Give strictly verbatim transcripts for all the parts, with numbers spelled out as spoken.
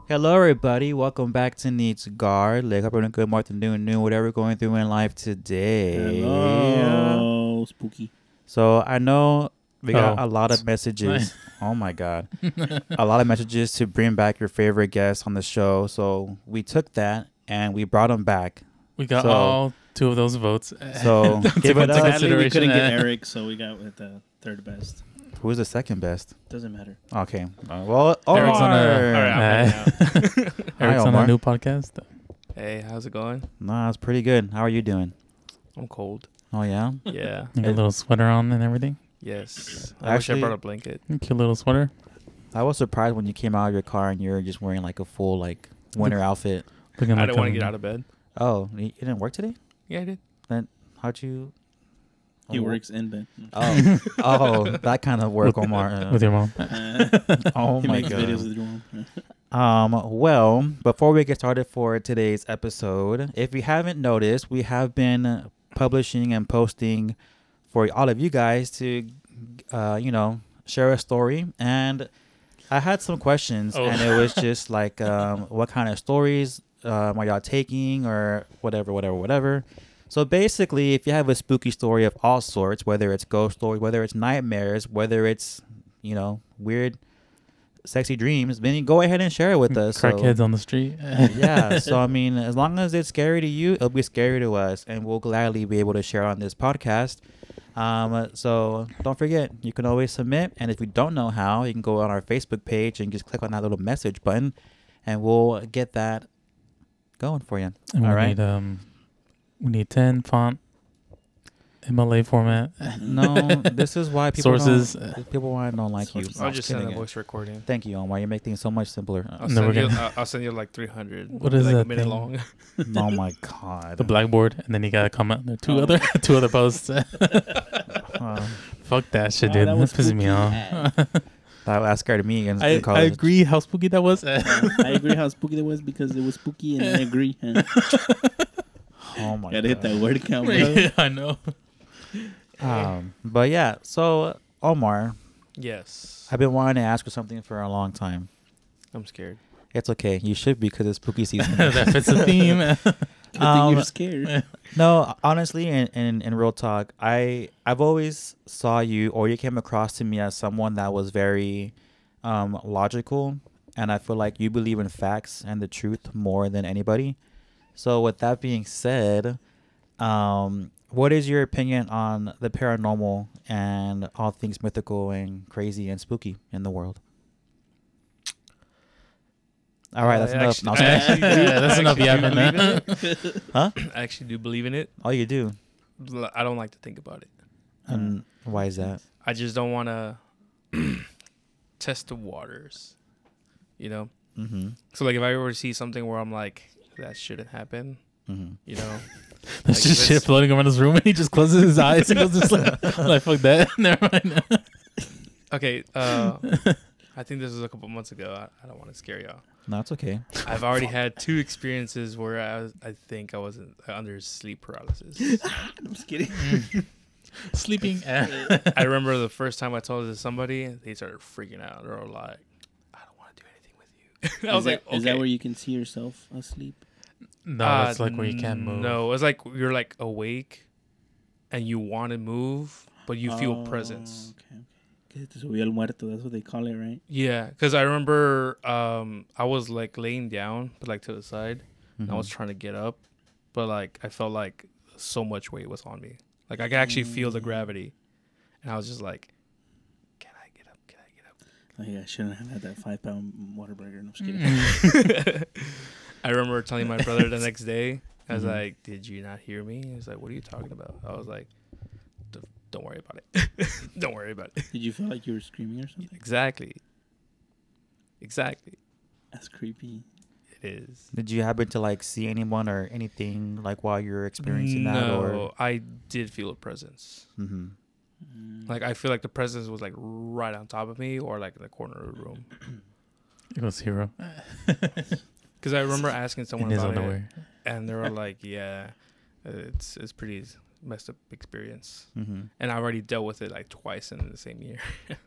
Hello, everybody. Welcome back to Needs Guard. Like, hope everyone good morning, doing new, whatever we're going through in life today. Hello, spooky. So I know we got Oh. a lot of messages. Oh my god, a lot of messages to bring back your favorite guests on the show. So we took that and we brought them back. We got So- all two of those votes. So give it into up. Sadly, we couldn't get consideration. Eric, so we got with the third best. Who's the second best? Doesn't matter. Okay. Uh, well, Omar. Eric's on a- All right, I'm Uh, hanging out. Eric's on Omar. a new podcast. Hey, how's it going? Nah, it's pretty good. How are you doing? I'm cold. Oh yeah. Yeah. You got a little sweater on and everything. Yes. I wish Actually- I brought a blanket. Cute little sweater. I was surprised when you came out of your car and you were just wearing like a full like winter outfit. Looking I like didn't want to a- get out of bed. Oh, you you didn't work today? Yeah, I did. How'd you? He Oh, works in bed. Oh, oh, that kind of work, With- Omar. Uh, with your mom. Uh, oh he my makes videos god. with your mom. Um. Well, before we get started for today's episode, if you haven't noticed, we have been publishing and posting for all of you guys to, uh, you know, share a story. And I had some questions, Oh. and it was just like, um, what kind of stories um, are y'all taking, or whatever, whatever, whatever. So basically, if you have a spooky story of all sorts, whether it's ghost story, whether it's nightmares, whether it's, you know, weird, sexy dreams, then you go ahead and share it with us. So- Crackheads on the street. yeah. So, I mean, as long as it's scary to you, it'll be scary to us, and we'll gladly be able to share on this podcast. Um, so don't forget, you can always submit. And if you don't know how, you can go on our Facebook page and just click on that little message button, and we'll get that going for you. And we All right. need um, we need ten font, M L A format, No, this is why people sources. Don't, people why don't like you. Sources. No, I'll just send kidding a it. voice recording. Thank you, Omar. You make things so much simpler. I'll No, send, we're you, gonna- I'll, I'll send you like three hundred. What It'll is be like that a minute thing? long. Oh my god. The blackboard, and then you gotta comment on there. Two Oh. other, two other posts. Uh, Fuck that shit, Oh, dude. that That was pisses me spooky. off. that, that scared me in, I, in I college. agree how spooky that was. I agree how spooky that was because it was spooky, and I agree. Huh? Oh my Gotta hit god. that word count, bro. yeah, I know. Um, but yeah, so Omar, Yes. I've been wanting to ask you something for a long time. I'm scared. It's okay. You should be because it's spooky season. That fits the theme. Good thing Um, you're scared. No, honestly, in, in, in real talk, I I've always saw you, or you came across to me as someone that was very um, logical, and I feel like you believe in facts and the truth more than anybody. So with that being said, um, what is your opinion on the paranormal and all things mythical and crazy and spooky in the world? All right, Uh, that's I enough. actually- No, I'm I sorry. actually do- Yeah, that's I enough actually do yapping, believe in it. Huh? I actually do believe in it. Oh, you do. L- I don't like to think about it. And why is that? I just don't want to test the waters. You know? Mm-hmm. So, like, if I ever see something where I'm like, that shouldn't happen, Mm-hmm. you know? There's Like, just if shit it's- floating around his room, and he just closes his eyes and goes to sleep. Like, fuck that. Never mind. Okay, uh, I think this was a couple months ago. I, I don't want to scare y'all. No, it's okay. I've already had two experiences where I was, I think I wasn't under sleep paralysis. I'm just kidding. Sleeping. I remember the first time I told it to somebody, they started freaking out. They were like, "I don't want to do anything with you." I is was that, like, "Okay." is that where you can see yourself asleep? No, Uh, it's like where you can't move. No, it's like you're like awake, and you want to move, but you feel Oh, presence. Okay, okay. Que te subió el muerto. That's what they call it, right? Yeah, because I remember um, I was like laying down, but like to the side. And I was trying to get up, but like I felt like so much weight was on me. Like I could actually feel the gravity, and I was just like, "Can I get up? Can I get up?" Like, I shouldn't have had that five pound water burger. No, I'm just kidding. Mm. I remember telling my brother the next day, I was Mhm. like, "Did you not hear me?" He was like, "What are you talking about?" I was like, "D- "Don't worry about it. Don't worry about it." Did you feel like you were screaming or something? Exactly. Exactly. That's creepy. It is. Did you happen to like see anyone or anything like while you were experiencing that? No, Or I did feel a presence. mm-hmm. Mm. Like I feel like the presence was like right on top of me, or like in the corner of the room. It was Hero Because I remember asking in someone his about it, underwear. and they were like, "Yeah, it's it's pretty messed up experience." Mm-hmm. And I already dealt with it like twice in the same year.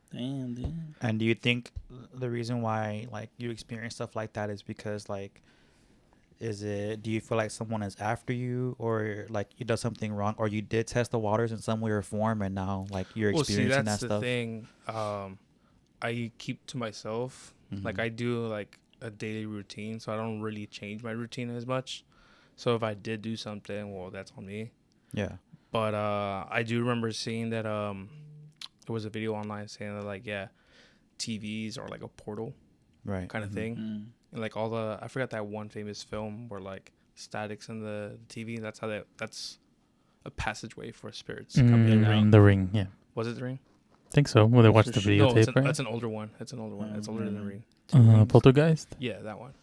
Damn, dude. And do you think the reason why like you experience stuff like that is because like is it do you feel like someone is after you or like you did something wrong or you did test the waters in some way or form and now like you're Well, see, experiencing that's that the stuff? thing. Um, I keep to myself. Mhm. Like I do like a daily routine, so I don't really change my routine as much. So if I did do something, well, that's on me. Yeah. But uh, I do remember seeing that um, there was a video online saying that like yeah, T Vs are like a portal Right. kind of Mhm. thing, Mm. and like all the I forgot that one famous film where like statics in the T V. That's how that that's a passageway for spirits coming in Mm, and the out. ring, the ring. Yeah, Was it The Ring? think so. Well, they watched For the sure. No, it's videotape, an, right? that's an older one. It's an older one. It's older than The Mm. Ring. Two Uh, rings. Poltergeist. Yeah, that one.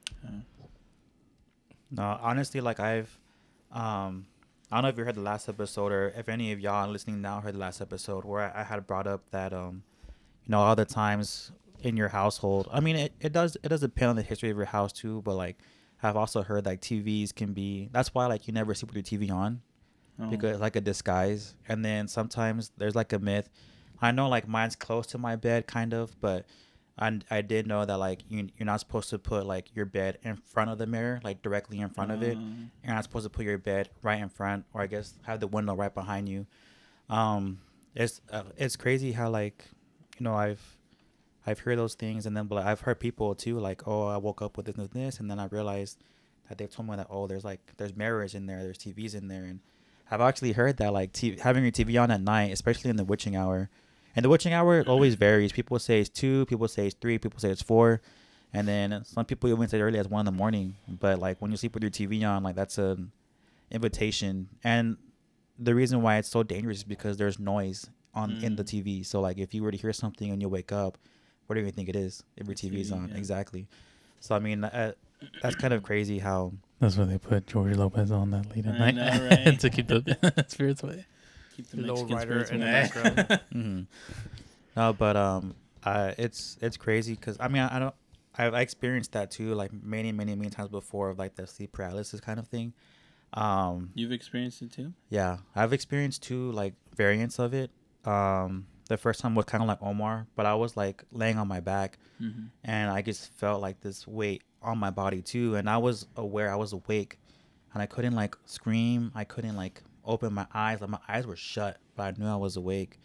No, honestly, like I've, um, I don't know if you heard the last episode or if any of y'all listening now heard the last episode where I, I had brought up that, um, you know, all the times in your household. I mean, it, it does it does depend on the history of your house too, but like I've also heard like T Vs can be. That's why like you never sleep with your T V on Oh. because it's like a disguise. And then sometimes there's like a myth. I know like mine's close to my bed, kind of, but I, I did know that like you you're not supposed to put like your bed in front of the mirror, like directly in front of it. Um, You're not supposed to put your bed right in front, or I guess have the window right behind you. Um, it's uh, it's crazy how like, you know, I've I've heard those things, and then but I've heard people too like, oh, I woke up with this and this, and then I realized that they've told me that oh, there's like there's mirrors in there, there's T Vs in there, and I've actually heard that like t- having your T V on at night, especially in the witching hour, and the witching hour always varies. People say it's two, people say it's three, people say it's four, and then some people even say early as one in the morning. But like when you sleep with your T V on, like that's an invitation, and the reason why it's so dangerous is because there's noise on in the Mm. T V. So like if you were to hear something and you wake up, what do you think it is? If your The T V is T V, on, yeah. exactly. So I mean, uh, that's kind of crazy how. That's why they put George Lopez on that late at I night know, right? to keep the spirits away. Keep the The low Mexican rider spirits in the away. background. hmm No, but um, uh, it's it's crazy because I mean I, I don't I've I experienced that too like many many many times before of like the sleep paralysis kind of thing. Um, You've experienced it too? yeah, I've experienced two like variants of it. Um, the first time was kind of like Omar, but I was like laying on my back Mm-hmm. and I just felt like this weight on my body too, and I was aware I was awake, and I couldn't like scream, I couldn't like open my eyes, like my eyes were shut, but I knew I was awake.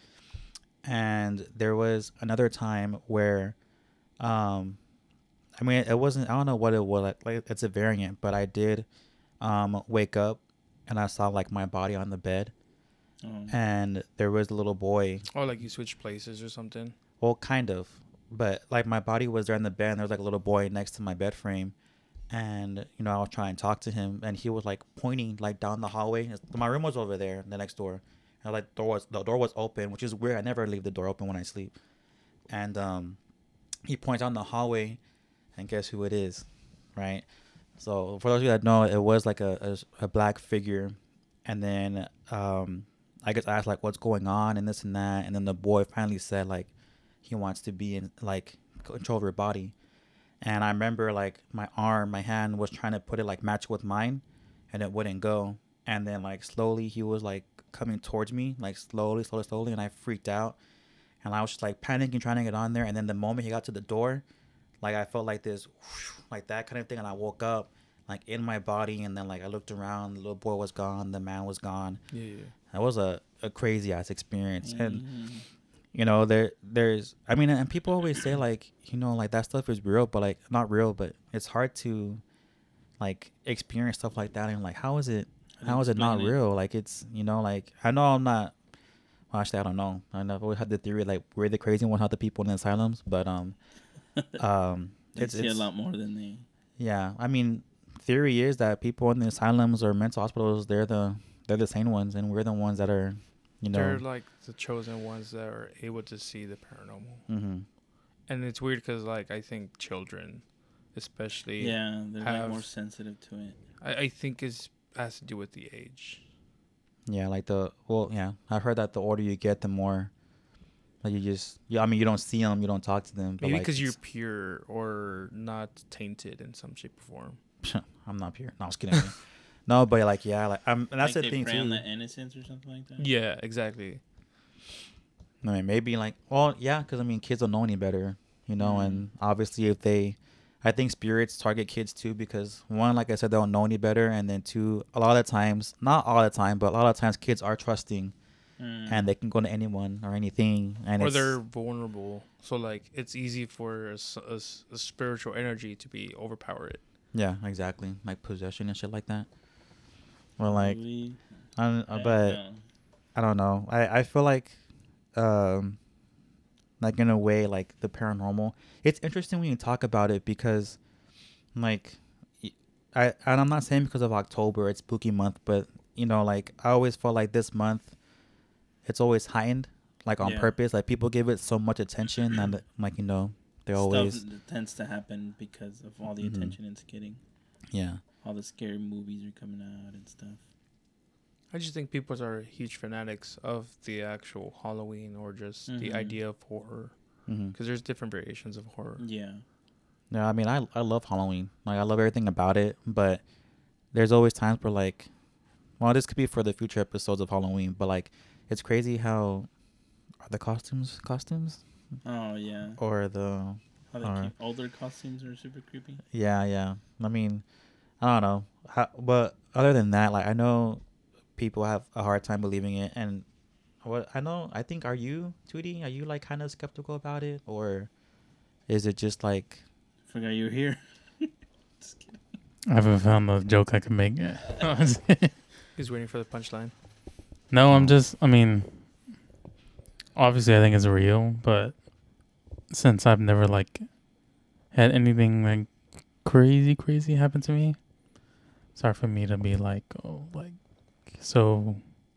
And there was another time where, um, I mean, it wasn't, I don't know what it was like, like it's a variant, but I did, um, wake up and I saw like my body on the bed, Oh. and there was a little boy. Or like you switch places or something. Well, kind of, but like my body was there in the bed, and there was like a little boy next to my bed frame, and you know I was trying to talk to him, and he was like pointing like down the hallway. It's- My room was over there, the next door, and like door was the door was open, which is weird. I never leave the door open when I sleep, and um, he points down the hallway, and guess who it is, right? So for those of you that know, it was like a a, a black figure, and then um, I guess I asked like what's going on and this and that, and then the boy finally said like he wants to be in like control of your body. And I remember like my arm, my hand was trying to put it like match with mine, and it wouldn't go. And then like slowly he was like coming towards me, like slowly, slowly, slowly, and I freaked out, and I was just like panicking, trying to get on there. And then the moment he got to the door, like I felt like this, whoosh, like that kind of thing, and I woke up like in my body, and then like I looked around, the little boy was gone, the man was gone. Yeah, yeah. That was a, a crazy ass experience. And Mhm. you know there there's I mean, and people always say like, you know, like that stuff is real, but like not real, but it's hard to like experience stuff like that, and like how is it How do you how is it not explain it? real? Like it's, you know, like I know I'm not, well actually I don't know, I know I've always had the theory like we're the crazy ones, not the people in the asylums, but um um They it's see it's a lot more than they. yeah, I mean, theory is that people in the asylums or mental hospitals, they're the they're the sane ones, and we're the ones that are, you know. They're like the chosen ones that are able to see the paranormal. hmm And it's weird because like I think children, especially, Yeah, they're like have- more sensitive to it. I, I think is has to do with the age. Yeah, like the well, yeah, I've heard that the older you get, the more like you just, yeah, I mean, you don't see them, you don't talk to them. But Maybe like, because you're it's- pure or not tainted in some shape or form. I'm not pure. No, I was kidding. No, but like, yeah, like I'm, and that's Like the they thing prey too. on that innocence or something like that. Yeah, exactly. I mean, maybe like, well, yeah, because I mean, kids don't know any better, you know, Mm. and obviously if they, I think spirits target kids too because one, like I said, they don't know any better, and then two, a lot of the times, not all the time, but a lot of times, kids are trusting, Mm. and they can go to anyone or anything, and or it's, they're vulnerable. So like it's easy for a, s- a s- a spiritual energy to be overpowered. yeah, exactly, like possession and shit like that. Well, like, Probably. I don't, I uh, don't but know. I don't know. I I feel like, um, like in a way, like the paranormal. It's interesting when you talk about it because, like, y- I and I'm not saying because of October, it's spooky month, but you know, like I always felt like this month, it's always heightened, like on Yeah. purpose. Like people give it so much attention, and like you know, they Stuff always, that tends to happen because of all the Mhm. attention it's getting. yeah, All the scary movies are coming out and stuff. I just think people are huge fanatics of the actual Halloween or just the Mhm. idea of horror hmm because there's different variations of horror. Yeah. yeah. I mean, I I love Halloween. Like I love everything about it, but there's always times where like, well, this could be for the future episodes of Halloween, but like, it's crazy how are the costumes costumes Oh yeah. or the How they Alright. keep older costumes are super creepy. yeah yeah. I mean, I don't know. How, but other than that, like I know people have a hard time believing it, and what I know, I think, are you, Tweety? Are you like kind of skeptical about it, or is it just like, Forgot you were here. Just kidding. I haven't found a joke I can make. He's waiting for the punchline. No, I'm Oh. just. I mean, obviously, I think it's real, but since I've never like had anything like crazy, crazy happen to me, it's hard for me to be like, oh, like so.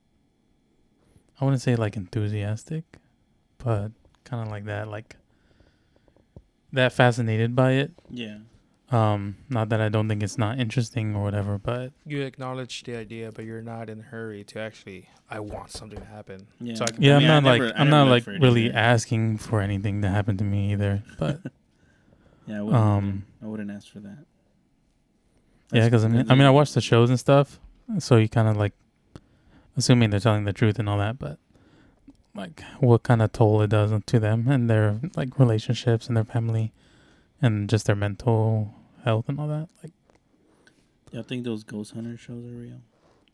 I wouldn't say like enthusiastic, but kind of like that, like that fascinated by it. Yeah. Um, not that I don't think it's not interesting or whatever, but You acknowledge the idea, but you're not in a hurry to actually. I want something to happen. Yeah. So I can, yeah, I mean, I I'm not never- like I I'm never not look like for it really either. asking for anything to happen to me either. But Yeah. I wouldn't. Um, I wouldn't ask for that. yeah, That's because I mean, because I mean, I you- watch the shows and stuff, so you kind of like assuming they're telling the truth and all that, but like what kind of toll it does to them and their like relationships and their family and just their mental health and all that. Like, Y'all think those ghost hunter shows are real?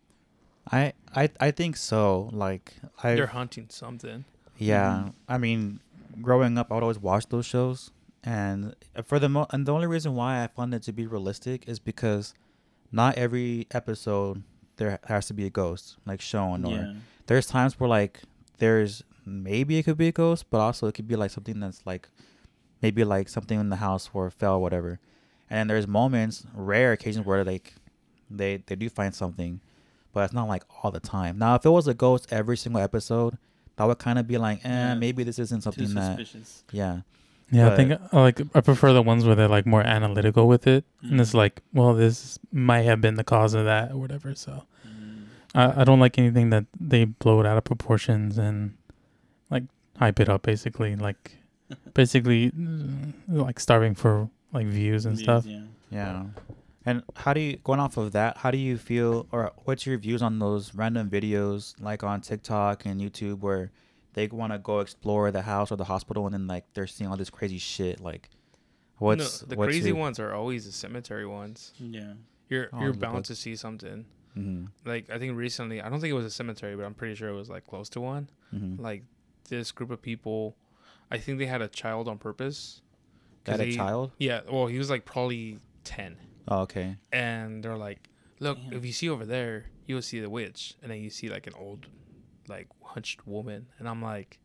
I I I think so. Like I they're hunting something. yeah. Mhm. I mean, growing up, I would always watch those shows, and for the mo- and the only reason why I found it to be realistic is because not every episode there has to be a ghost like shown, or Yeah. there's times where like there's maybe it could be a ghost, but also it could be like something that's like maybe like something in the house or fell or whatever. And then there's moments, rare occasions where like they they do find something, but it's not like all the time. Now, if it was a ghost every single episode, that would kind of be like, eh, Yeah. maybe this isn't Too something that, suspicious. yeah, yeah, I But- think uh, like I prefer the ones where they're like more analytical with it, and it's Mhm. like, well, this might have been the cause of that or whatever. So Mm. I I don't like anything that they blow it out of proportions and like hype it up, basically, like basically mm, like starving for like views and Views, stuff. Yeah. yeah. And how do you, going off of that, how do you feel, or what's your views on those random videos like on TikTok and YouTube where they want to go explore the house or the hospital and then like they're seeing all this crazy shit? Like, what's no, the what's crazy your, ones are always the cemetery ones. Yeah. You're Oh, you're the bound book. to see something. Mm-hmm, Like I think recently, I don't think it was a cemetery, but I'm pretty sure it was like close to one. mm-hmm. Like this group of people, I think they had a child on purpose. 'Cause Got a they- child? Yeah, well, he was like probably ten, Oh, okay. and they're like, "Look, Damn. if you see over there, you'll see the witch," and then you see like an old, like hunched woman, and I'm like,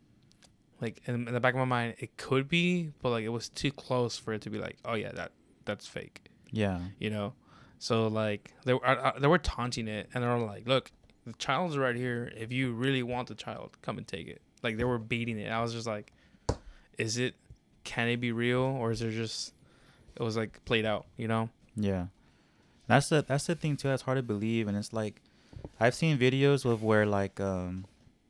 like in, in the back of my mind, it could be, but like it was too close for it to be like, "Oh yeah, that that's fake," Yeah. you know. So like they were I, I, they were taunting it, and they were like, "Look, the child's right here. If you really want the child, come and take it." Like they were baiting it. I was just like, "Is it? Can it be real, or is there just?" It was like played out, you know. Yeah, that's the that's the thing too. That's hard to believe, and it's like I've seen videos of where like um.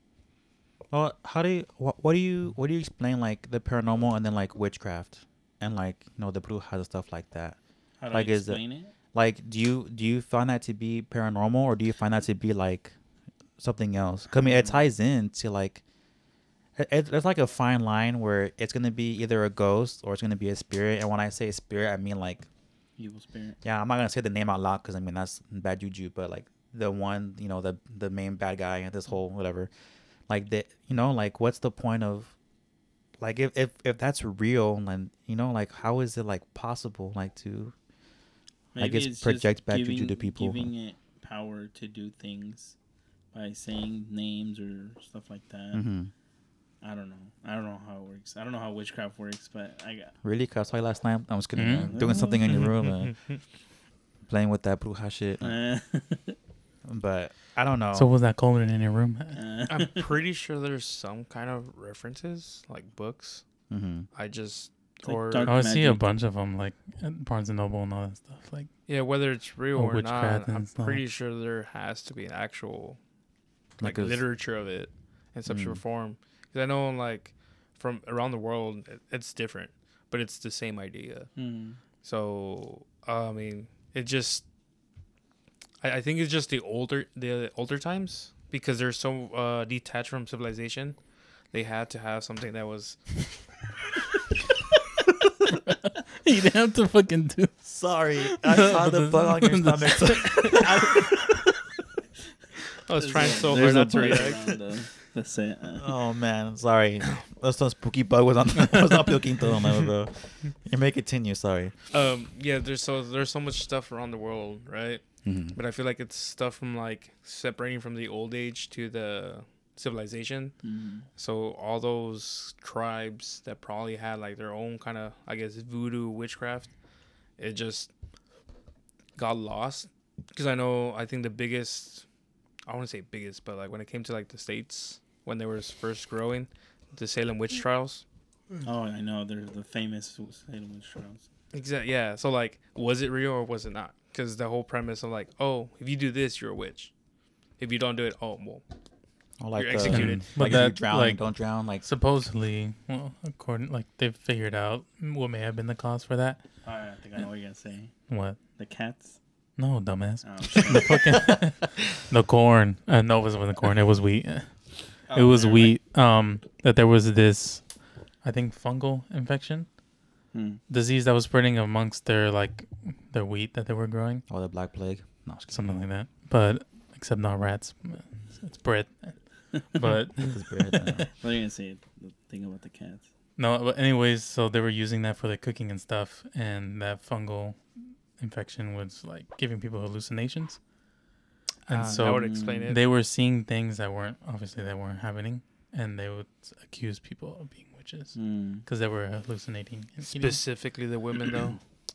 Well, how do you what, what do you what do you explain like the paranormal and then like witchcraft and like you know the brujas and stuff like that? How do Like, I is it- explain it? Like, do you do you find that to be paranormal or do you find that to be like something else? 'Cause, I mean, it ties in to like it, it- it's like a fine line where it's gonna be either a ghost or it's gonna be a spirit. And when I say spirit, I mean like, Evil spirit. yeah, I'm not gonna say the name out loud because I mean that's bad juju. But like the one, you know, the the main bad guy in this whole whatever, like the, you know, like what's the point of, like if if if that's real, then you know, like how is it like possible, like to, I guess, it's project just bad giving, juju to people. Giving it power to do things by saying names or stuff like that. Mm-hmm. I don't know. I don't know how it works. I don't know how witchcraft works, but I got. Really? Cause I saw you last night. I was kidding. Mhm. man. Doing something in your room, and playing with that bruja shit. Uh, But I don't know. So was that Coleman in your room? uh, I'm pretty sure there's some kind of references, like books. mm-hmm. I just It's like or dark- Oh, I see a magic. bunch of them, like at Barnes and Noble and all that stuff. Like, yeah, whether it's real Or or witchcraft not, and I'm stuff. pretty sure there has to be an actual like Like a- literature of it in some shape or Mm. form. Because I know like from around the world, it, it's different, but it's the same idea. hmm. So uh, I mean, it just I, I think it's just the older the older times because they're so uh, detached from civilization. They had to have something that was you didn't have to fucking do. Sorry, I saw the bug on your stomach. so- I was trying so There's hard a not to bug react. around the- the set. Uh, Oh man, sorry. That's some spooky bug was on. was not puking through my bro. You may continue. Sorry. Um, yeah, there's so there's so much stuff around the world, right? Mm-hmm. But I feel like it's stuff from like separating from the old age to the civilization. mm. So all those tribes that probably had like their own kind of, I guess, voodoo witchcraft, it just got lost. Because I know, I think the biggest, I want to say biggest, but like when it came to like the states when they were first growing, the Salem witch trials. Oh, I know. There's the famous Salem witch trials. Exactly. Yeah. So like, was it real or was it not? Because the whole premise of like, oh, if you do this, you're a witch. If you don't do it, oh, well, Or like You're the- executed. But Like if you that, drown, like, don't drown. Like supposedly, well, according, like they've figured out what may have been the cause for that. Oh, I think I know what you're gonna say. What? The cats. No, dumbass. Oh, shit. The fucking the corn. Uh, no, it wasn't the corn. It was wheat. It Oh, was they're wheat. Um, that there was this, I think, fungal infection Like, hmm. disease that was spreading amongst their like their wheat that they were growing, oh, the black plague. No, just kidding. something like that. But except not rats. It's, it's bread. But It's bread, uh, What are you gonna say? The thing about the cats. no. But anyways, so they were using that for their cooking and stuff, and that fungal infection was like giving people hallucinations. And Ah, so that would explain it. they were seeing things that weren't obviously that weren't happening, and they would accuse people of being witches Hmm. because they were hallucinating. And eating. Specifically the women, though.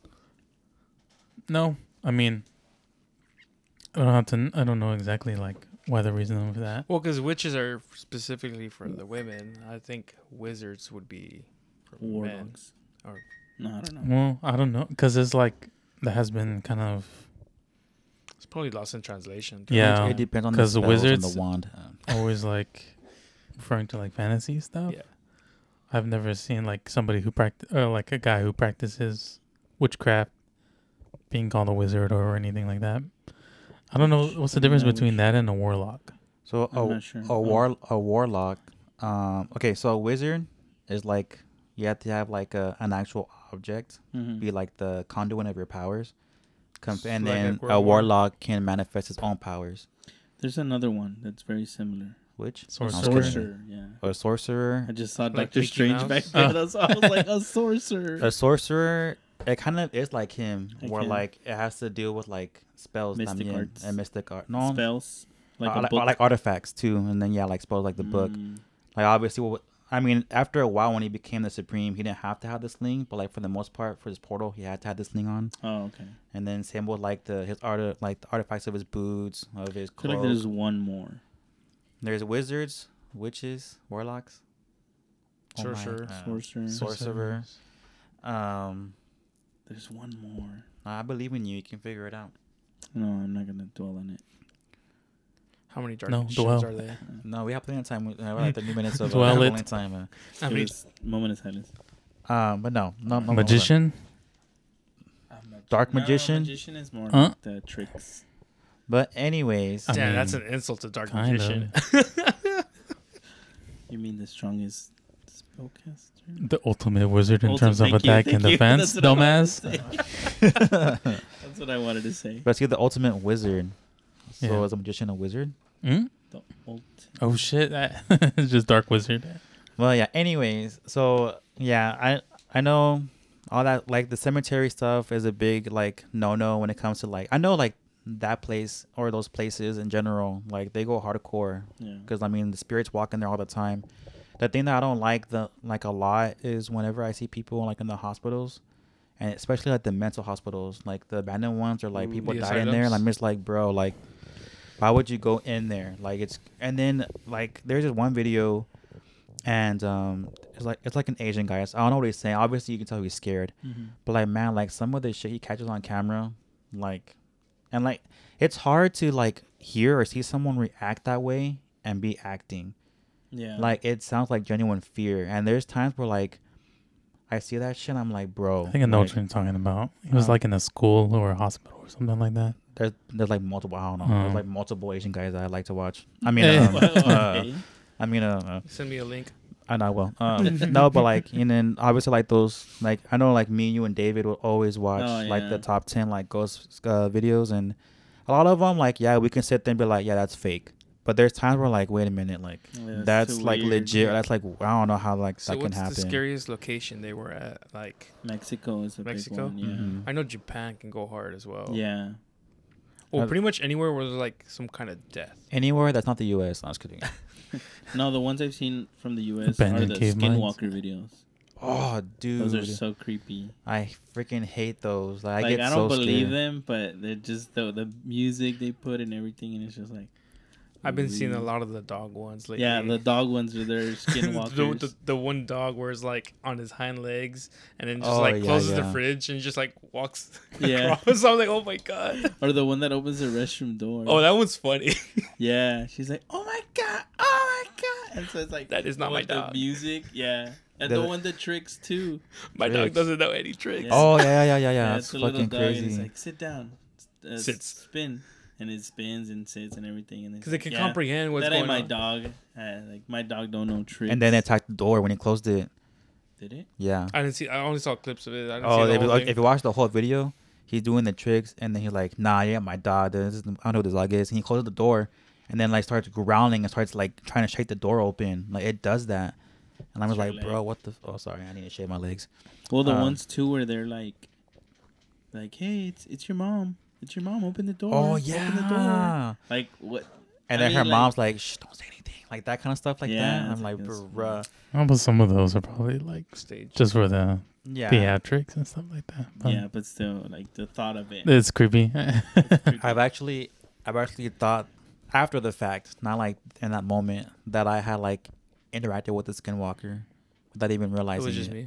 No, I mean, I don't have to. I don't know exactly like why the reason for that. Well, because witches are specifically for the women. I think wizards would be for men. Warlocks. Or- No, I don't know. Well, I don't know because it's like that has been kind of It's probably lost in translation. too. Yeah, it depends on the 'cause the spells and wizards- the wand. Uh, always like referring to like fantasy stuff. Yeah. I've never seen like somebody who practice or like a guy who practices witchcraft being called a wizard or anything like that. I don't know what's the difference Yeah, between witch. that and a warlock. So I'm a, not sure. a Oh. war a warlock. Um. Okay. So a wizard is like you have to have like a an actual object, Mhm. be like the conduit of your powers. Com- and Like a then World a War? warlock can manifest his own powers. There's another one that's very similar. Which Sorcerer. I was kidding. Sorcerer. Yeah. A sorcerer. I just saw Like Doctor Mickey Strange Mouse? back there. That's why I was like a sorcerer. A sorcerer. It kind of is like him, Like where him. like it has to deal with like spells, Mystic también, arts. and mystic art. No, Spells. Like like, a like, book. like artifacts too, and then yeah, like spells like the book. Mm. Like obviously, what I mean, after a while, when he became the supreme, he didn't have to have the sling, but like for the most part, for his portal, he had to have the sling on. Oh, okay. And then same with like the his art, like the artifacts of his boots, of his I feel clothes. like there's one more. There's wizards, witches, warlocks, oh my, Sorcerer. uh, Sorcerer. sorcerer. Um, There's one more. I believe in you. You can figure it out. No, I'm not gonna dwell on it. How many dark No, magicians dwell. are there? No, we have plenty of time. We- uh, We're like thirty minutes of uh, Dwell it. plenty of time. Uh, How It many? was moment of silence. Um, but no, no, no, no Magician. Dark magician? magician is more Huh? like the tricks. But anyways, I Damn, mean, that's an insult to dark kind magician. of. You You mean the strongest spellcaster? The ultimate wizard in Ultimate- terms of thank you, attack thank and you. defense, That's what I wanted dumbass. to say. That's what I wanted to say. But see, the ultimate wizard. So Yeah. is a magician a wizard? Hmm? The ult. Oh shit! It's just dark wizard. Well, yeah. Anyways, so yeah, I I know all that, like the cemetery stuff is a big like no no when it comes to like I know like that place or those places in general, like they go hardcore Yeah. because I mean the spirits walk in there all the time. The thing that I don't like the like a lot is whenever I see people like in the hospitals, and especially like the mental hospitals, like the abandoned ones or like Ooh, people the died in there, and asylums. I'm just like, bro, like why would you go in there? Like it's and then like there's just one video, and um it's like it's like an Asian guy. So I don't know what he's saying. Obviously you can tell he's scared, Mm-hmm. but like man, like some of the shit he catches on camera, like, and like it's hard to like hear or see someone react that way and be acting. Yeah. Like it sounds like genuine fear, and there's times where like I see that shit, I'm like, bro. I think I know like, what you're talking about. He was Uh, like in a school or a hospital or something like that. There's there's like multiple. I don't know. Uh. There's like multiple Asian guys that I like to watch. I mean, Eh. um, Well, uh, okay. I mean, uh, Send me a link. I know. Well, um, no, but like, and then obviously like those, like I know, like me, you, and David will always watch Oh, like yeah. the top ten like ghost uh, videos, and a lot of them, like, yeah, we can sit there and be like, yeah, that's fake. But there's times where like, wait a minute, like Yeah, that's too like weird. legit. That's like I don't know how like So that can what's happen. the scariest location they were at? Like, Mexico is a Mexico? big one. Yeah. Mhm. I know Japan can go hard as well. Yeah. Well, Uh, pretty much anywhere where there's like some kind of death. Anywhere that's not the U S. No, I was kidding. No, the ones I've seen from the U S Abandoned are the cave mines. Skinwalker videos. Oh, dude, Those are so creepy. I freaking hate those. Like, I Like get I don't so believe scared. them, but they're just the the music they put and everything, and it's just like. I've been seeing a ooh. lot of the dog ones lately. Yeah, the dog ones are their the, skinwalkers. the, the one dog where it's like on his hind legs and then just Oh, like yeah, closes yeah. the fridge and just like walks Yeah. across. I'm like, oh my god. Or the one that opens the restroom door. Oh, that one's funny. Yeah, she's like, oh my god, oh my god, and so it's like That is not my with the dog. music, yeah, and The- the one that tricks too. My dog Tricks. doesn't know any tricks. Yeah. Oh yeah, yeah, yeah, yeah. Yeah, That's it's a little fucking dog, and crazy. it's like sit down, uh, Sits. spin, and it spins and sits and everything, and Because it can yeah, comprehend what's that going ain't my on. dog. Uh, like my dog don't know tricks. And then it attacked the door when he closed it. did it? Yeah. I didn't see. I only saw clips of it. I didn't Oh, see the if, whole you, thing. if you watch the whole video, he's doing the tricks, and then he's like, "Nah, yeah, my dog. This is, I don't know what this dog is." And he closes the door, and then like starts growling and starts like trying to shake the door open. Like it does that, and I was It's your like, leg. "Bro, what the? F- oh, sorry, I need to shave my legs." Well, the Um, ones too where they're like, like, hey, it's it's your mom. It's your mom. Open the door. Oh Open the door. yeah. Like what? And I then mean, her like- mom's like, "Shh, don't say anything." Like that kind of stuff like Yeah, that. I'm it's like, like this- "Bruh." Oh, but some of those are probably like Stage. just for the Yeah. theatrics and stuff like that. But Yeah, but still, like the thought of it. it's creepy. I've actually, I've actually thought after the fact, not like in that moment, that I had like interacted with the skinwalker without even It realizing was just it. me.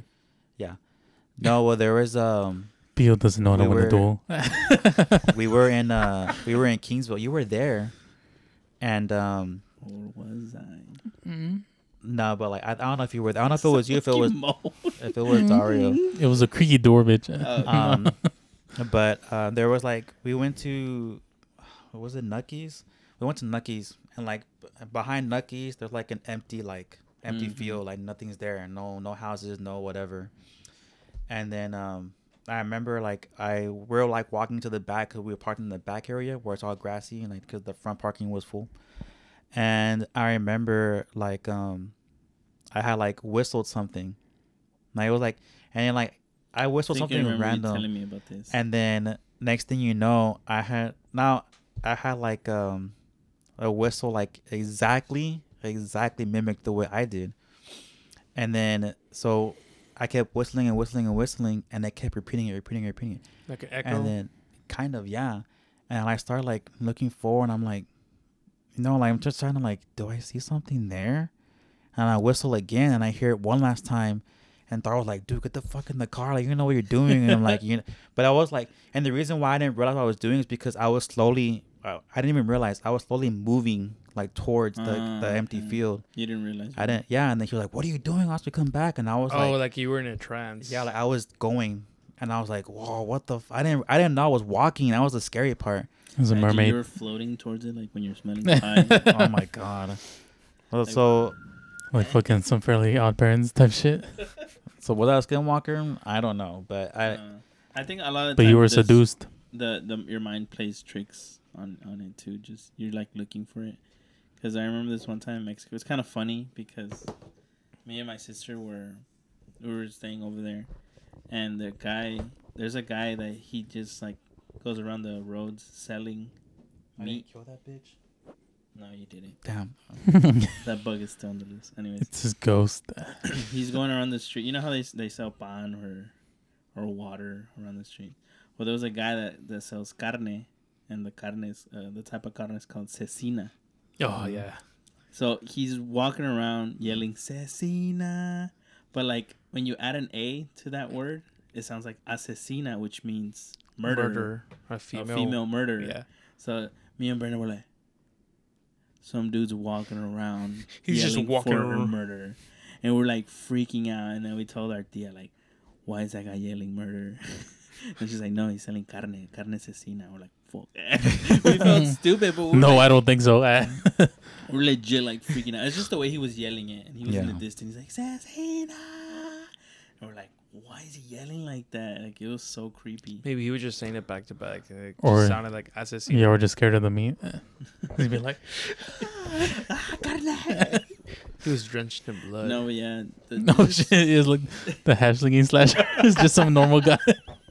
No, well, there was um, Beal doesn't know how to We win a were- duel. we were in uh, we were in Kingsville. You were there, and um, Or was I? no, but like I, I don't know if you were. There. I don't know if it was you, if it was, Fucking if it was Dario. It was a creaky door, bitch. Oh. Um, but uh, there was like we went to, what was it, Nucky's? We went to Nucky's, and like b- behind Nucky's, there's like an empty like empty Mhm. field, like nothing's there, no no houses, no whatever. And then um, I remember like I we were like walking to the back because we were parked in the back area where it's all grassy and like because the front parking was full. And I remember like um, I had like whistled something, like it was like, and then like I I whistled think I something remember you random. telling me about this. And then next thing you know, I had now I had like um a whistle like exactly exactly mimicked the way I did. And then so I kept whistling and whistling and whistling, and I kept repeating it, repeating it, repeating it. Like an echo. And then kind of yeah. And I started like looking forward, and I'm like, you know, like I'm just trying to like, do I see something there? And I whistle again, and I hear it one last time. And Thor was like, dude, get the fuck in the car. Like, you know what you're doing. And I'm like, you know, but I was like, and the reason why I didn't realize what I was doing is because I was slowly, uh, I didn't even realize I was slowly moving like towards the, Ah, the empty okay. field. You didn't realize. I didn't, yeah. And then he was like, what are you doing? I have to come back. And I was oh, like, like, you were in a trance. yeah, like I was going. And I was like, whoa, what the, f-? I didn't, I didn't know I was walking. That was the scary part. It was a Imagine mermaid. You were floating towards it, like when you're smelling pie. Oh my God. Well, Like, so, Like fucking some Fairly Odd Parents type shit. So without Skinwalker, I don't know, but I Uh, I think a lot of But time you were this- seduced. The the your mind plays tricks on on it too. Just you're like looking for it. Because I remember this one time in Mexico. It's kind of funny because me and my sister were we were staying over there, and the guy there's a guy that he just like goes around the roads selling meat. kill that bitch. No, you didn't. Damn. That bug is still on the loose. Anyways, It's his ghost. he's going around the street. You know how they they sell pan or or water around the street. Well, there was a guy that, that sells carne, and the carne is uh, the type of carne is called cecina. Oh yeah. So he's walking around yelling cecina, but like when you add an a to that word, it sounds like asesina, which means murder, Murder. A a female. female murderer. Yeah. So me and Brandon were like, some dude's walking around. He's just yelling walking for around. murder, and we're like freaking out. And then we told our tia like, why is that guy yelling murder? And she's like, no, he's selling carne, carne asesina. We're like, fuck. We felt stupid, but we're, No, like, I don't think so. Eh. we're legit like freaking out. It's just the way he was yelling it, and he was in Yeah. the distance. He's like, asesina, and we're like, why is he yelling like that? Like it was so creepy. Maybe he was just saying it back to back. and It Or- just sounded like asesino. You were just scared of the meat. He'd be like, Ah, carne. He was drenched in blood. No, but yeah. The, no shit. It was like the hash slinging slasher. It's just some normal guy.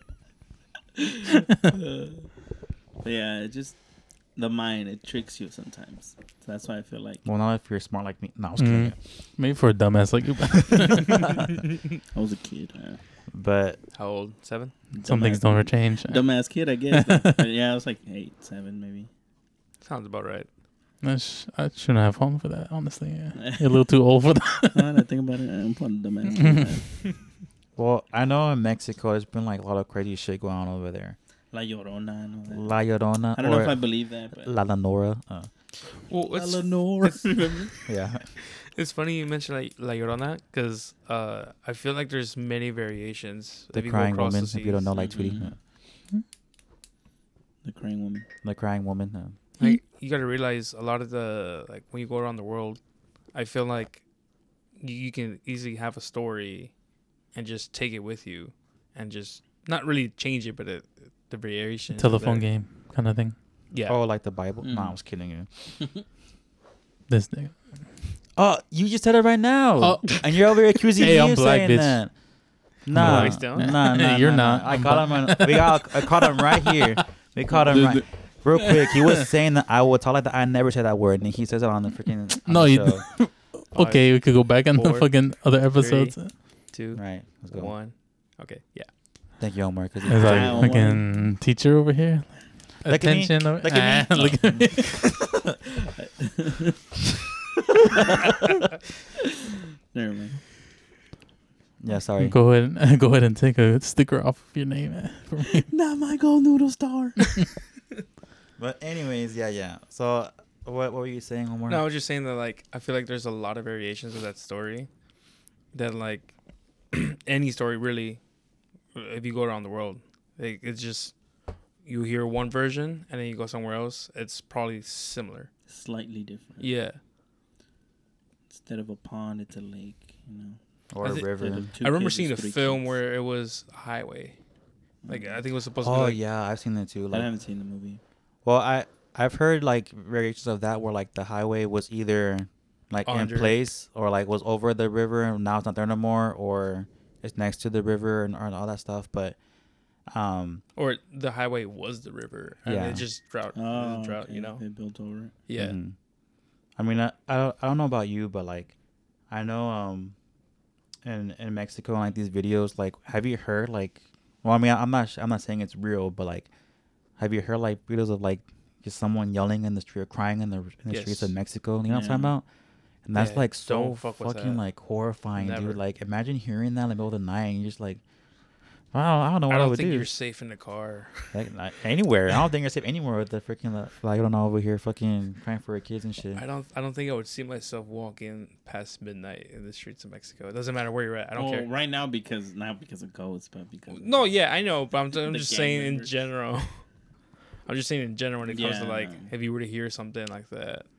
Uh, but yeah, it just the mind it tricks you sometimes. So that's why I feel like Well, not if you're smart like me. No, I was kidding. Mm. Maybe for a dumbass like you. I was a kid. Uh, But How old? Seven? Some things don't ever change. Dumbass kid, I guess. But yeah, I was like eight, seven, maybe. Sounds about right. I, sh- I shouldn't have home for that, honestly. Yeah. You're a little too old for that. Now that I think about it, I'm probably dumbass kid. man. well, I know in Mexico there's been like a lot of crazy shit going on over there. La Llorona and all that. La Llorona I don't know or if I believe that, but La Lenora. Uh, Well, it's, Eleanor. yeah. it's funny you mentioned like La Llorona because uh, I feel like there's many variations. The if you go crying across woman. the If you don't know, seas. like Tweety. Mhm. Uh, The crying woman. the crying woman. Uh, Like, you got to realize a lot of the like when you go around the world, I feel like you, you can easily have a story and just take it with you and just not really change it, but it, the variation. Telephone game kind of thing. Yeah. Oh, like the Bible. No, Mm. I was kidding you. This nigga. Oh, you just said it right now, Oh. and you're over here accusing Hey, me I'm of black, saying bitch. that. Nah, Voice down? nah, nah, You're nah, not. nah. I I'm caught him. black. On, we got. I caught him right here. We caught him right. Real quick, he was saying that I would talk like that. I never said that word, and he says it on the freaking. On No, the you- show. Five, Okay, we could go back on the four, fucking other episodes. two, Right. Let's go. one. Okay. Yeah. Thank you, Omar. Cause It's Ah, like Omar. fucking teacher over here. Look at me. Attention. over- Look at me. Ah, look at me. Never mind. yeah, sorry. Go ahead, go ahead and take a sticker off of your name. eh, for me. Not my gold noodle star. But anyways, yeah, yeah. So what, what were you saying, Omar? No, I was just saying that like I feel like there's a lot of variations of that story. That like any story really, if you go around the world, like, it's just you hear one version and then you go somewhere else. It's probably similar. Slightly different. Yeah. Instead of a pond, it's a lake. You know. or I a thi- river. Instead of two I remember kids, seeing a it's three film kids. where it was a highway. Like I think it was supposed to Oh be like yeah, I've seen that too. I Like, haven't seen the movie. well, I I've heard like variations of that where like the highway was either like Under. in place or like was over the river and now it's not there no more, or it's next to the river and, and all that stuff. But um, or the highway was the river and Yeah. it just drought, it Oh, was drought, okay. you know. They built over it. Yeah. mhm. I mean, I, I don't I don't know about you, but like I know um in in Mexico like these videos, like have you heard like well I mean I'm not sh- I'm not saying it's real, but like have you heard like videos of like just someone yelling in the street or crying in the in the Yes. streets of Mexico? You know what I'm Yeah. talking about? And that's Yeah, like so don't fuck with fucking that. like horrifying, Never. dude. Like imagine hearing that in the middle of the night and you're just like, wow, I don't know what I I, don't would think do. you're safe in the car. Like, like, anywhere. I don't think you're safe anywhere with the freaking like, like I don't know over here fucking crying for our kids and shit. I don't I don't think I would see myself walking past midnight in the streets of Mexico. It doesn't matter where you're at. I don't well, care. right now because not because of ghosts, but because of No, yeah, I know, but I'm, I'm The just gang saying in members. general. I'm just saying in general when it comes to Yeah, like no. if you were to hear something like that.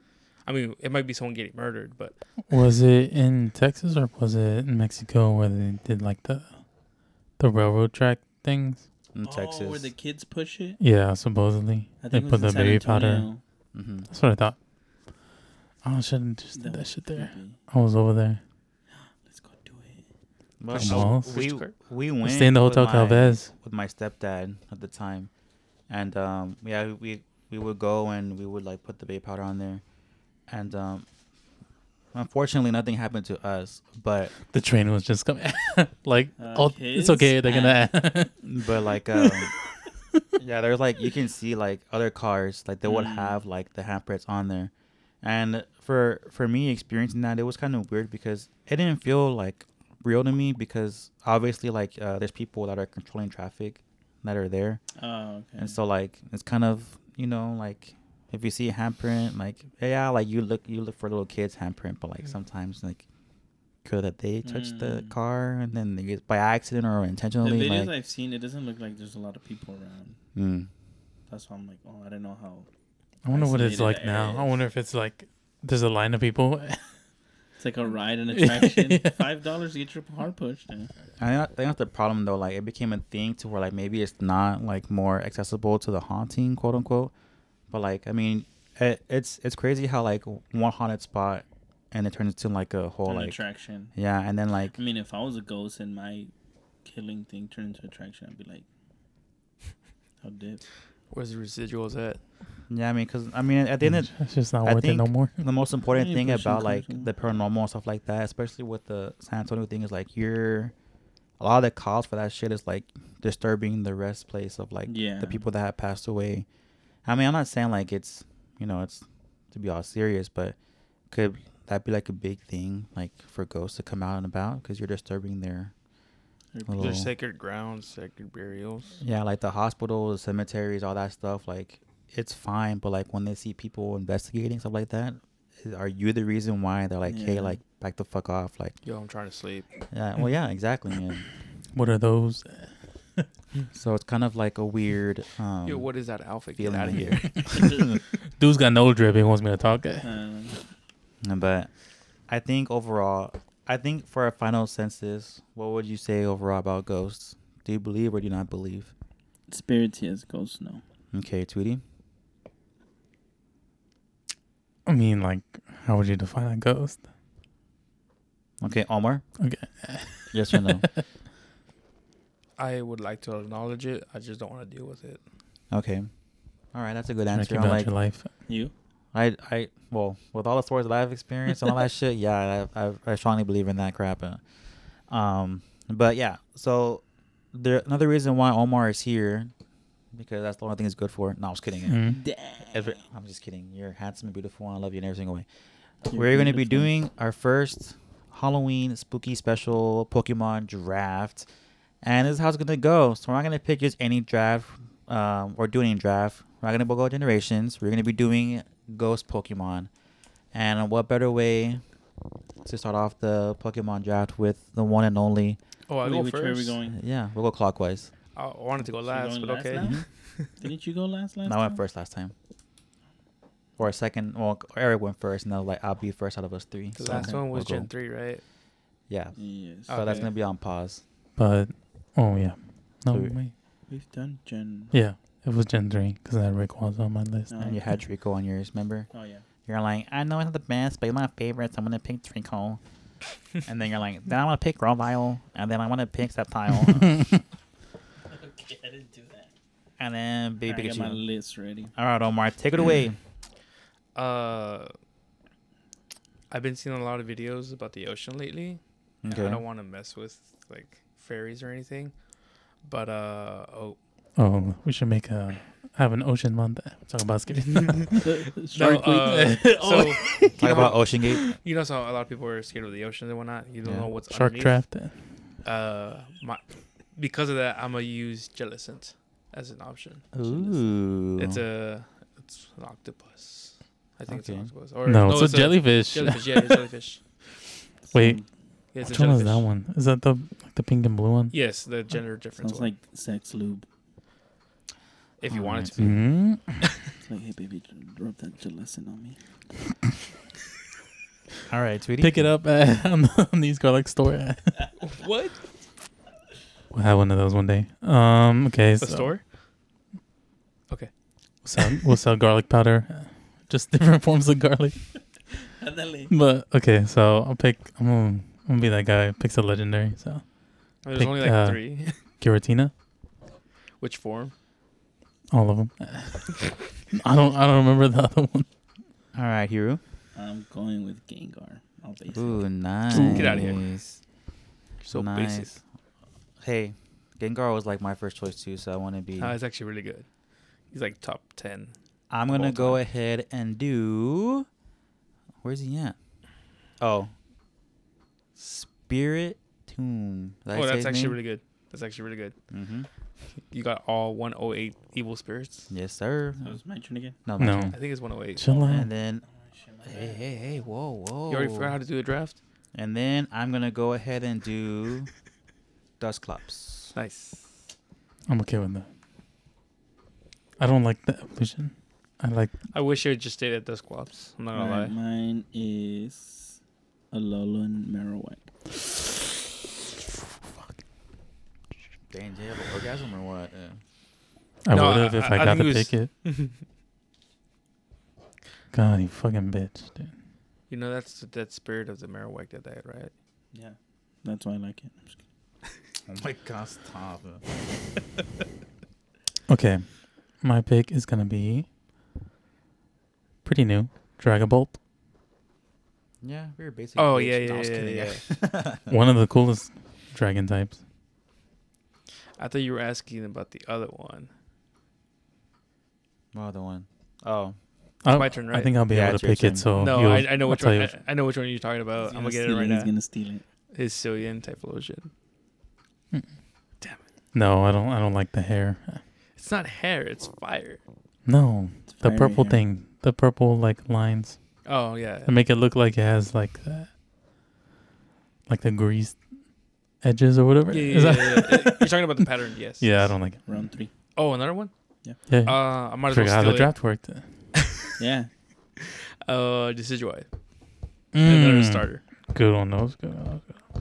I mean, it might be someone getting murdered, but Was it in Texas or was it in Mexico where they did like the the railroad track things? In Oh, Texas. where the kids push it. Yeah, supposedly I they think it put was the in San baby powder. Antonio. Mm-hmm. That's what I thought. Oh, I should have just did that was shit there. creepy. I was over there. Let's go do it. But Push uh, the- we push the we We went stay in the with Hotel my- Calvez. with my stepdad at the time, and um yeah we we would go and we would like put the baby powder on there, and um unfortunately nothing happened to us, but The train was just coming. like, Uh, oh, kids? it's okay. They're gonna. but like um yeah there's like you can see like other cars like they would Mm. have like the handprints on there, and for for me experiencing that it was kind of weird because it didn't feel like real to me because obviously like uh, there's people that are controlling traffic that are there. Oh, okay. And so like it's kind of, you know, like if you see a handprint, like yeah, like you look you look for little kids handprint, but like Mm. sometimes like could that they touch the Mm. car and then they get by accident or the intentionally videos like I've seen, it doesn't look like there's a lot of people around. mm. That's why I'm like, oh, I don't know how. I wonder what it's Isolated like now. I areas. wonder if it's like there's a line of people. It's like a ride and attraction. Yeah. Five dollars to get your car pushed. Yeah. I think I think that's the problem though. Like it became a thing to where like maybe it's not like more accessible to the haunting, quote unquote. But like I mean, it, it's it's crazy how like one haunted spot and it turns into like a whole An like attraction. yeah, and then like I mean, if I was a ghost and my killing thing turned into attraction, I'd be like, how dip. where's the residuals at? yeah, I mean, because I mean at the end of It's just not I worth it no think more. the most important Yeah, thing pushing about like cars, the paranormal and stuff like that, especially with the San Antonio thing, is like you're a lot of the calls for that shit is like disturbing the rest place of like Yeah. the people that have passed away. I mean, I'm not saying like it's you know it's to be all serious, but could that be like a big thing like for ghosts to come out and about because you're disturbing their little There's sacred grounds, sacred burials. yeah like the hospitals, cemeteries, all that stuff. Like it's fine, but like when they see people investigating stuff like that, is- are you the reason why they're like, hey, Yeah. like back the fuck off? Like, Yo, I'm trying to sleep. yeah, well, yeah, exactly, man. What are those? So it's kind of like a weird um, Yo, what is that outfit? Get feeling out of when here. you're- Dude's got no drip. He wants me to talk. Um, But I think overall, I think for our final census, what would you say overall about ghosts? Do you believe or do you not believe? spirits, yes. Ghosts, no. Okay, Tweety. I mean, like, how would you define a ghost? Okay, Omar. Okay. Yes or no? I would like to acknowledge it. I just don't want to deal with it. Okay. All right, that's a good Trying to answer. keep I'm out like, your life. You? I, I, well, with all the stories that I've experienced and all that shit, yeah, I, I, I strongly believe in that crap. Uh, Um, but yeah, so there another reason why Omar is here because that's the only thing he's good for. No, I was kidding. Mm. Every, I'm just kidding. You're handsome and beautiful, and I love you in every single way. You're We're going to be beautiful. doing our first Halloween spooky special Pokemon draft, and this is how it's going to go. So we're not going to pick just any draft um, or do any draft. We're not going to go generations. We're going to be doing ghost Pokemon, and what better way to start off the Pokemon draft with the one and only? Oh, I Wait, go which way are we first. going? Yeah, we'll go clockwise. I wanted to go So last, going but last okay. now? Mhm. Didn't you go last last I time? went first last time. Or second. Well, Eric went first, and then like I'll be first out of us three. The So last one was we'll Gen go. three, right? Yeah. Yes. So that's Okay. gonna be on pause. But, oh, yeah. No, So we- wait. We've done Gen. Yeah, it was Gen three because that Rick was on my list. Oh. And you had Trico on yours, remember? Oh yeah. You're like, I know it's not the best, but you're my favorite, so I'm gonna pick Trico. And then you're like, then I want to pick Grovyle, and then I want to pick Sceptile, Okay, I didn't do that. and then Baby I got my Pikachu. list ready. All right, Omar, take it away. Uh, I've been seeing a lot of videos about the ocean lately. and Okay. I don't want to mess with like fairies or anything, but uh oh Oh, we should make a have an ocean month. Talk about scary. Shark no, Week. uh, so you Talk know, about Ocean Gate. you know, so a lot of people are scared of the ocean and whatnot. You don't Yeah. know what's Shark underneath. draft. Uh, my because of that, I'm gonna use Jellicent as an option. Ooh. It's a it's an octopus. I think it's Okay. an octopus. Or No, it's a jellyfish. Jellyfish, yeah, it's a jellyfish. Wait, Yeah, it's a which one is jellyfish. that one? Is that the like the pink and blue one? Yes, the gender difference Sounds one. like sex lube. If you Alright. wanted to. Mm. It's like, hey baby, rub that gelatin on me. All right, Tweety. Pick it up at, on, the, on the East Garlic store. What? We'll have one of those one day. Um. Okay. The so store? We'll sell, we'll sell garlic powder, just different forms of garlic. Ándale. But okay, so I'll pick. I'm gonna, I'm gonna be that guy who picks a legendary. So There's Pick, only like uh, three. Giratina, Which form? all of them. I don't. I don't remember the other one. All right, Hero. I'm going with Gengar. I'll base it. Ooh, nice. Get outta here. So nice. basic. Hey, Gengar was like my first choice too, so I want to be. Uh, it's actually really good. He's like top ten. I'm of gonna all go time. ahead and do. Where's he at? Oh, Spirit Tomb. Did I Oh, say that's his actually name? really good. That's actually really good. Mm-hmm. You got all one oh eight evil spirits. Yes, sir. So it's my turn again. No, my No. turn. I think it's one oh eight. Chill out. And then, Oh, shit, my hey, bad. hey, hey, whoa, whoa. You already forgot how to do a draft? And then I'm gonna go ahead and do Dusclops. Nice. I'm okay with that. I don't like the evolution. I like. I wish you had just stayed at Dusclops. I'm not gonna Alright, lie. mine is a Alolan Marowak. Dang, do you have an orgasm or what? Uh, I No, would have if I- I, I got think to it was- pick it. God, you fucking bitch, dude. You know that's the dead spirit of the Marowak that died, right? Yeah, that's why I like it. I'm just kidding. oh my god, stop. Okay, my pick is gonna be pretty new. Dragabolt, Yeah, we were basically. Oh, bitch. yeah, No, yeah, I was yeah, kidding, yeah. one of the coolest dragon types. I thought you were asking about the other one. What other one? Oh, Oh, my turn, I right? think I'll be Yeah, able it's to your pick it. turn. So no, you'll- I, I know I'll which tell one. you I, I know which one you're talking about. He's I'm gonna gonna get it steal right He's now. gonna steal it. His Cillian Typhlosion. No, I don't. I don't like the hair. It's not hair. It's fire. No, It's the fiery purple hair. thing, the purple like lines, Oh yeah. that make it look like it has like that, like the greased edges or whatever. Yeah, Is yeah, that- yeah, yeah. You're talking about the pattern, yes. yeah, I don't like it. Round three. Oh, another one? Yeah, Uh, I might I as forgot well how steal the it. draft worked. Yeah. Uh, Decidueye. Another Mm, starter. Good on those. Good on those. Good.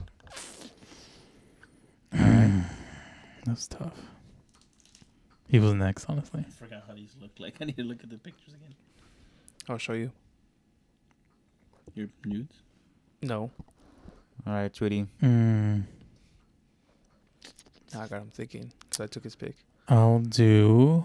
All right, that's tough. He was next, honestly. I forgot how these look like. I need to look at the pictures again. I'll show you. Your nudes? No. all right, Tweety. Mm, Now I got him thinking. So I took his pick. I'll do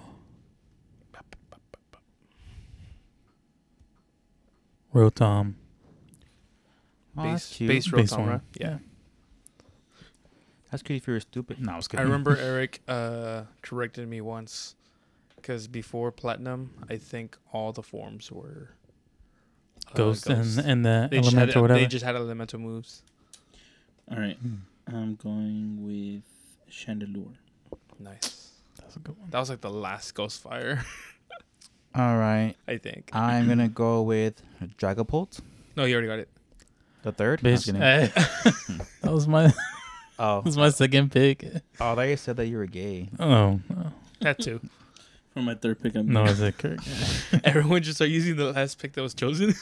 Rotom. Oh, that's Base, cute. base Base Rotom, one. right? Yeah. That's cute if you were stupid. No, I was I kidding. remember Eric uh, corrected me once. Because before Platinum, I think all the forms were uh, Ghost, and and the They just, had, element or whatever. they just had elemental moves. All right. Hmm, I'm going with Chandelure. Nice. that's a good one. That was like the last Ghost Fire, All right, I think. I'm gonna go with Dragapult, No, you already got it. the third. No, I'm Bitch, kidding. eh. that was my that Oh, was my second pick. oh, they said that you were gay. Oh no, That too. For my third pick, I'm no, is it Kirk? Everyone just start using the last pick that was chosen.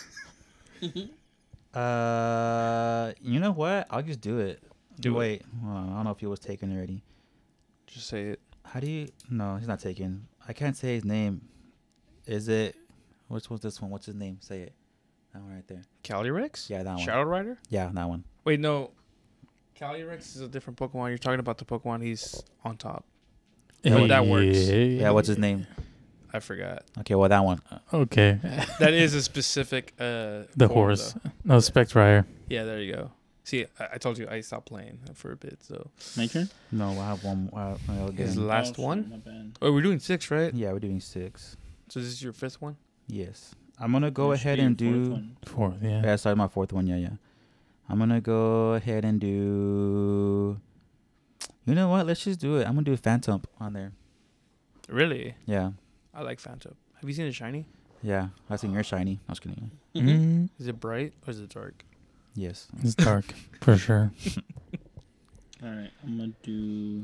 Uh, you know what? I'll just do it. Do it. Wait, hold on. I don't know if he was taken already. Just say it. How do you? No, he's not taken. I can't say his name. Is it? Which one's this one? What's his name? Say it. That one right there. Calyrex? Yeah, that one. Shadow Rider? Yeah, that one. Wait, no. Calyrex is a different Pokemon. You're talking about the Pokemon he's on top. Yeah, that works. Yeah, what's his name? I forgot. Okay, well that one. Okay, That is a specific uh the form, horse. though. No, Spectrier. Yeah, there you go. See, I, I told you I stopped playing for a bit, so My turn? No, I have one. Uh, I'll get his him. last Oh, shit, one. my bad. Oh, we're doing six, right? Yeah, we're doing six. So this is your fifth one. Yes, I'm gonna go There should ahead be a and fourth do. one. Fourth, yeah. Yeah, sorry, my fourth one. Yeah, yeah. I'm gonna go ahead and do. You know what? Let's just do it. I'm gonna do Phantom on there. Really? Yeah, I like Phantom. Have you seen it shiny? yeah. I think you're shiny. I was kidding. Mm, Is it bright or is it dark? Yes. it's dark for sure. All right. I'm going to do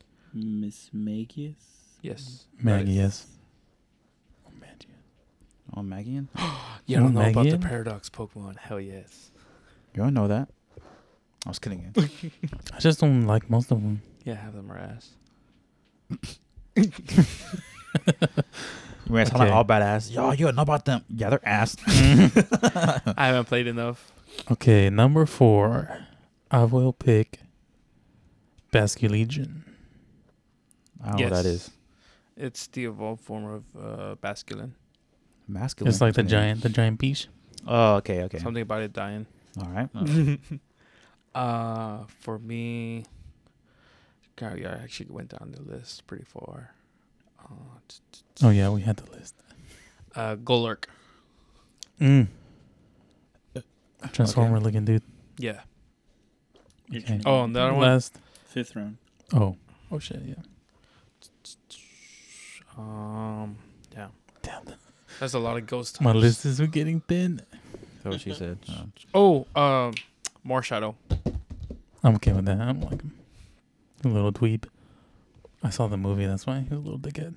Miss Magius. Yes. Maggie, yes. Oh, Magian? You don't Oh, know about the Megan? Paradox Pokemon? Hell yes. You don't know that? I was kidding. You. I just don't like most of them. Yeah, half of them are ass. You may sound like Okay. all badass. Yo, you don't know about them. Yeah, they're ass. I haven't played enough. Okay, number four. I will pick Basculegion. I don't know what that is. It's the evolved form of uh, Basculin. Masculine. It's like the What's giant, the giant peach. name? Oh, okay, okay. Something about it dying. All right. Oh. uh, for me, God, yeah, I actually went down the list pretty far. Uh, t- t- t- Oh yeah, we had the list. uh, Golurk. Mm. Transformer looking dude. Yeah. Your Okay. turn. Oh, and the other one. Last. Fifth round. Oh. Oh shit. Yeah. Um, yeah. Damn. That's a lot of ghost My types. list is getting thin. That's what she said. Oh. Oh, um, more shadow. I'm okay with that. I'm like him. A little dweeb. I saw the movie. That's why he was a little dickhead.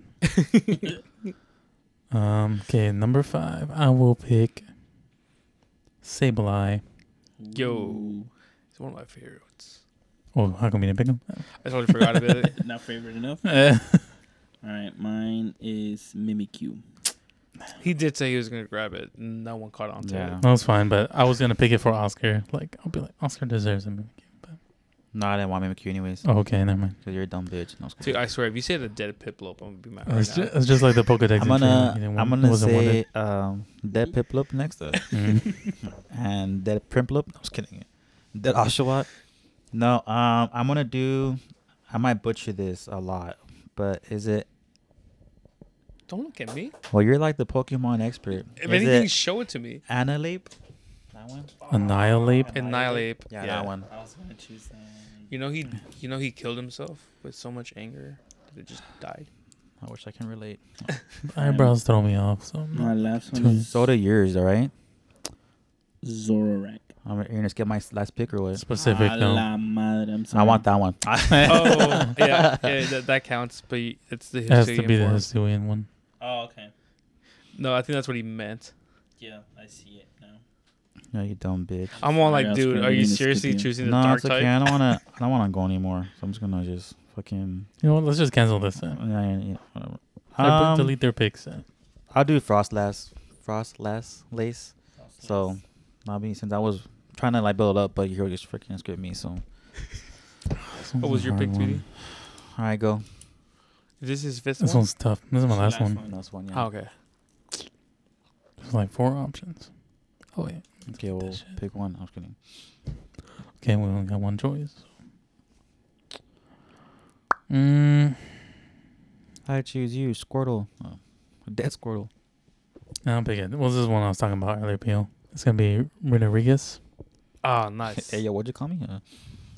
um. Okay. Number five. I will pick Sableye. Yo. Ooh. It's one of my favorites. Oh, how come you didn't pick him? I totally forgot about it. Not favorite enough. that All right, mine is Mimikyu. He did say he was gonna grab it. No one caught on to Yeah. it. was fine, but I was gonna pick it for Oscar. Like I'll be like, Oscar deserves a movie. But No, I didn't want Mimikyu anyways. oh, okay, never mind. Because you're a dumb bitch. No, Dude, I swear, if you say the dead Piplup, I'm gonna be mad right It's, now. just, it's just like the Pokedex. I'm gonna, entry. You didn't I'm want- gonna wasn't say wanted. um, Dead Piplup next up. Mm. And Dead Primplup. I was kidding. Dead Oshawott. No, um, I'm gonna do. I might butcher this a lot, but is it? Don't look at me. Well, you're like the Pokemon expert. If is anything, it show it to me. Annilape? That one. Annihilate. Annihilate. Yeah, Yeah. that one. I was gonna choose that. You know he, you know he killed himself with so much anger that it just died. I wish I can relate. Eyebrows throw me off. So I'm My not- last one Two. is So do yours, all right? Zoroark. I'm you're gonna skip my last pick or what? specific A no. la madre, I'm I sorry. want that one. Oh yeah, yeah, that, that counts. But it's the It has to Hisuian be the form. Hisuian one. Oh, okay. No, I think that's what he meant. Yeah, I see it now. No, you dumb bitch. I'm all Sorry, like, Oscar, dude, I are you didn't skip seriously you. choosing the No, dark it's okay. type? I don't wanna. I don't wanna go anymore. So I'm just gonna just fucking. You know what? Let's just cancel this. Uh, Yeah, yeah, yeah, whatever. or put- Um, delete their picks. Uh. I'll do Frost last. Frost last lace. So, I mean, since I was trying to like build up, but you just freaking script me. So, This What one's was a your hard pick, one. Tweety? all right, go. Is this his fifth This one? one's tough. This is my This last is the last one. one. Last one. Yeah. Oh, okay. There's like four options. Oh yeah. Okay, we'll pick one. I was kidding. Okay, we only got one choice. Mm, I choose you, Squirtle. Oh, dead Squirtle. I'll pick it. Well, this is one I was talking about earlier, P O. It's gonna be Rodriguez. Ah, nice. Hey, yo, what'd you call me? Uh,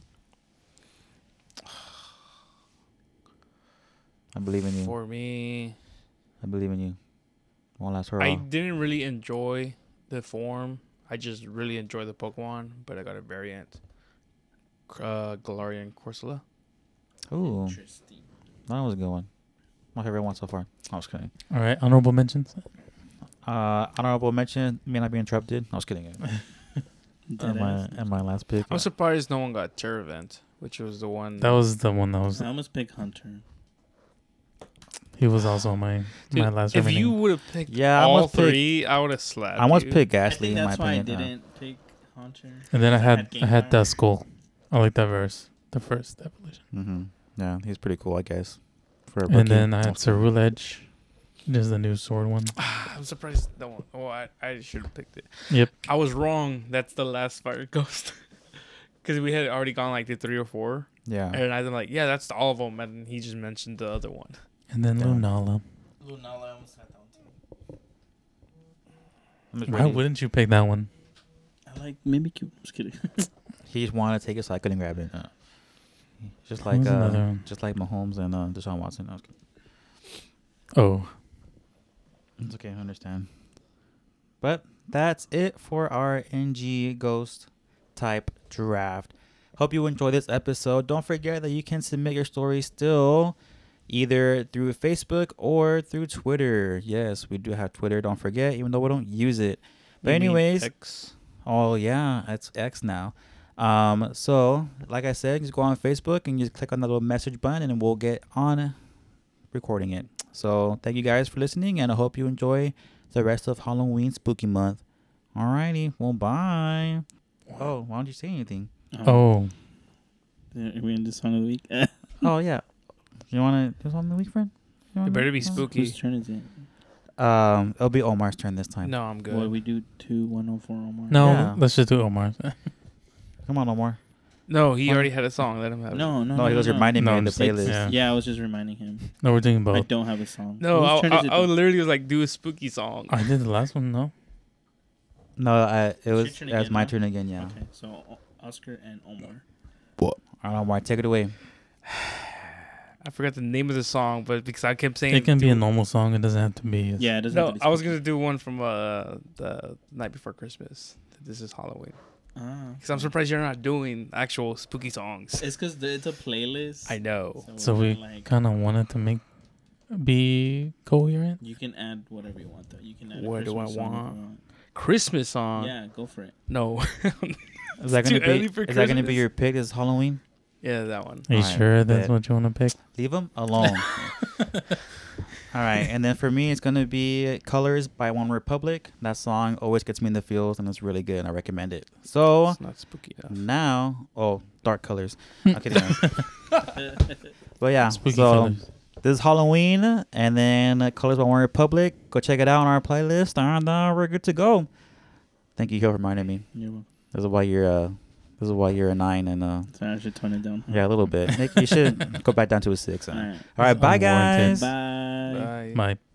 I believe in you. For me, I believe in you. One last hurrah. I didn't really enjoy the form. I just really enjoy the Pokemon, but I got a variant. Uh, Galarian Corsola. Ooh, Interesting. that was a good one. My favorite one so far. I was kidding. All right, honorable mentions. Uh, honorable mention may not be interrupted. I was kidding. and, my, Deadass. and my last pick. I'm surprised no one got Terravent, which was the one. That was the one that was. I almost pick Hunter. He was also my Dude, my last if remaining. you would have picked Yeah, I all almost picked- three, I would have slapped I almost you. picked I Ghastly think in my that's why I opinion. Uh, didn't pick Hunter. and then I I had had I had Gengar. Duskull. I like that verse, the first evolution. Mm-hmm. Yeah, he's pretty cool, I guess. For a And rookie. then I I had was kidding. Ceruledge. Just the new sword one. I'm surprised no one. Oh, I, I should have picked it. Yep. I was wrong. That's the last Fire Ghost. Because we had already gone like the three or four. Yeah. And I was like, yeah, that's all of them. And he just mentioned the other one. And then Yeah. Lunala. Lunala, I almost had that one too. I'm just Why ready. wouldn't you pick that one? I like Mimikyu. Just kidding. He just wanted to take it, so I couldn't grab it. Uh, just What like was uh, another one? just like Mahomes and uh, Deshaun Watson. I was kidding. Oh. It's okay, I understand. But that's it for our N G Ghost type draft. Hope you enjoyed this episode. Don't forget that you can submit your story still either through Facebook or through Twitter. Yes, we do have Twitter. Don't forget, even though we don't use it. But You mean anyways, X? oh yeah, it's X now. Um, so like I said, just go on Facebook and just click on the little message button, and we'll get on recording it. So thank you guys for listening, and I hope you enjoy the rest of Halloween Spooky Month. Alrighty, well, bye. Oh, why don't you say anything? Um, Oh, Are we in the song of the week? Oh yeah, you want to do something the week, friend? You It wanna- better be oh. spooky. Whose turn is it? Um, it'll be Omar's turn this time. No, I'm good. What we do two one oh four Omar? no, Yeah. let's just do Omar. Come on, Omar. No, he already had a song. Let him have it. No, no, No, he was no. reminding No, me in the I'm just- playlist. yeah. Yeah, I was just reminding him. No, we're doing I both. don't have a song. No, Whose I, turn I, is it I would then? literally was like do a spooky song. I did the last one, no? No, I, it your was turn that's again, my huh? turn again. Yeah. Okay, so O- Oscar and Omar. All right, Omar, take it away. I forgot the name of the song, but because I kept saying It can be do- a normal song. It doesn't have to be. Yeah, it doesn't. No, have to be I was spooky. gonna do one from uh the night before Christmas. This is Halloween. Ah, Because I'm surprised you're not doing actual spooky songs. It's because it's a playlist. I know. So we're we gonna, like, kind of wanted to make be coherent. you can add whatever you want though. You can add. What a do I Christmas song if want? you want. Christmas song. Yeah, go for it. No. Is that It's gonna too be? early for Is that gonna be Christmas. your pick? Is Halloween? Yeah, that one. Are you Alright, sure that's bet. what you want to pick? Leave them alone. All right, and then for me, it's gonna be "Colors" by One Republic. That song always gets me in the feels, and it's really good. I recommend it. So It's not spooky enough. now, oh, dark colors. Okay, but yeah, Spooky so colors. this is Halloween, and then uh, "Colors" by One Republic. Go check it out on our playlist, and uh, we're good to go. Thank you, Hill, for reminding me. You're welcome. This is why you're uh, this is why you're a nine, and uh, So I should tone it down. yeah, a little bit. Nick, you should go back down to a six. Uh. All right. All right, bye Unwarranted. guys. Bye. Bye. My